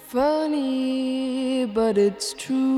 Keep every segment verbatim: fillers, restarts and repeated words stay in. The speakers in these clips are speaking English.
Funny, but it's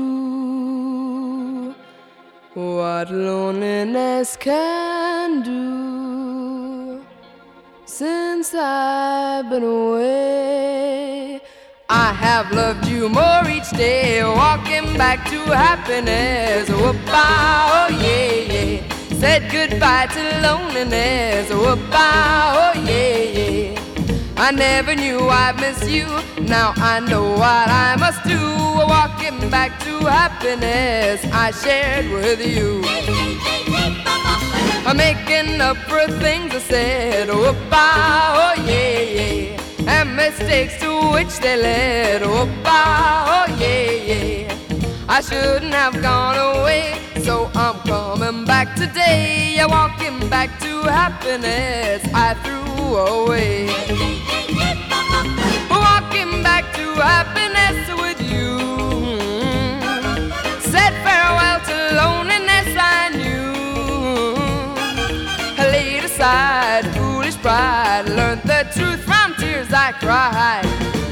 true what loneliness can do. Since I've been away, I have loved you more each day, walking back to happiness. Whoop-ah, oh yeah, yeah. Said goodbye to loneliness. Whoop-ah, oh yeah, yeah. I never knew I'd miss you. Now I know what I must do. Walking back to happiness I shared with you. I'm making up for things I said. Whoop-ah, oh yeah, yeah. And mistakes to which they led. Whoop-ah, oh yeah, yeah. I shouldn't have gone away, so I'm coming back today. I'm walking back to happiness I threw away. Walking back to happiness with you. Said farewell to loneliness I knew. I laid aside foolish pride, learned the truth from tears I cried.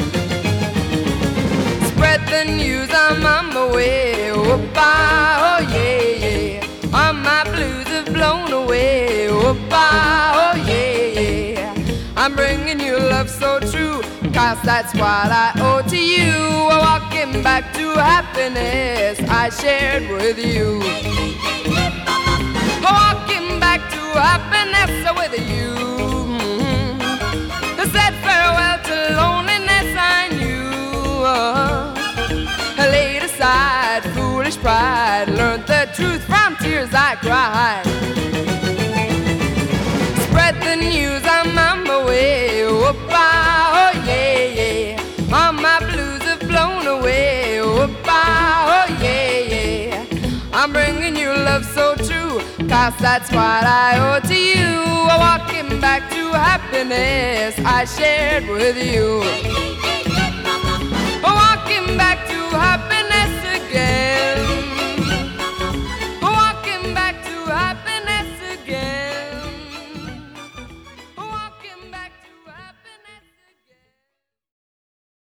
Spread the news, I'm on my way. Whoop-ah, oh yeah, yeah. All my blues have blown away. Whoop-ah, oh yeah, yeah. I'm bringing you love so true, cause that's what I owe to you. Walking back to happiness I shared with you. Walking back to happiness with you. I said farewell to loneliness I knew. I laid aside foolish pride, learned the truth from tears I cried. Spread the news, I'm on my way. Whoop-ah, oh yeah, yeah. All my blues have blown away. Whoop-ah, oh yeah, yeah. I'm bringing you love so true, cause that's what I owe to you. Walking back to happiness I shared with you. Walking back to happiness again. Walking back to happiness.